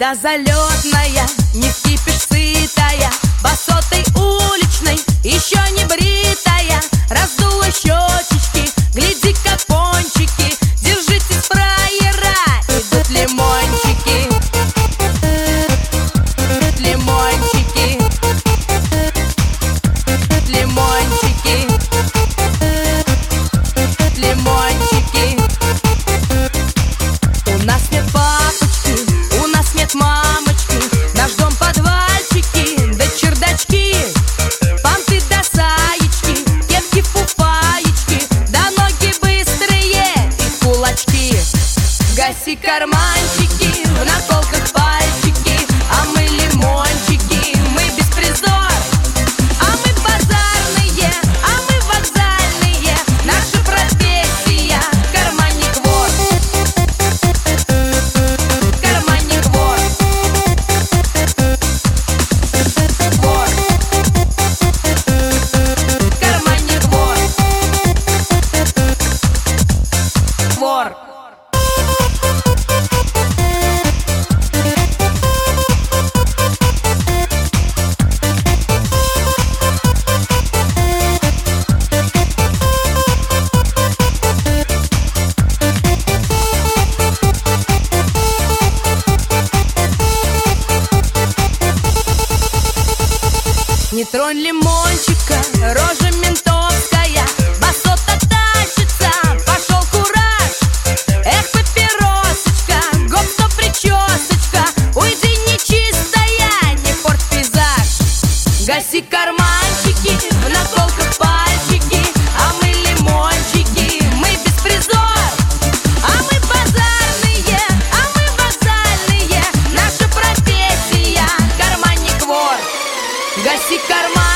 Звезда залетная, не вкипишь сытая, босотой уличной, еще не бритая, раздула щечечки, гляди-ка пончики, держитесь, фраера, идут лимончики. Лимончики, лимончики, лимончики. У нас нет папочки, у нас нет мамочки, наш дом подвальчики, да чердачки, понты да саечки, кепки фуфаечки, да ноги быстрые и кулачки. Гаси карманчики, в наколках пальчики, а мы лимончики, мы беспризор, а мы базарные, а мы вокзальные, наша профессия — карманник вор. Карманник вор. Вор. Карманник вор. Вор. Не тронь лимончика, рожа ментовская, басота тащится, пошел кураж. Эх, папиросочка, гоп-стоп, причесочка, уйди, нечистая, не порть пейзаж. Гаси карманчики, в наколках пальчики, а мы лимончики, мы беспризор, а мы базарные, а мы вокзальные, наша профессия — карманник вор. Гаси карман.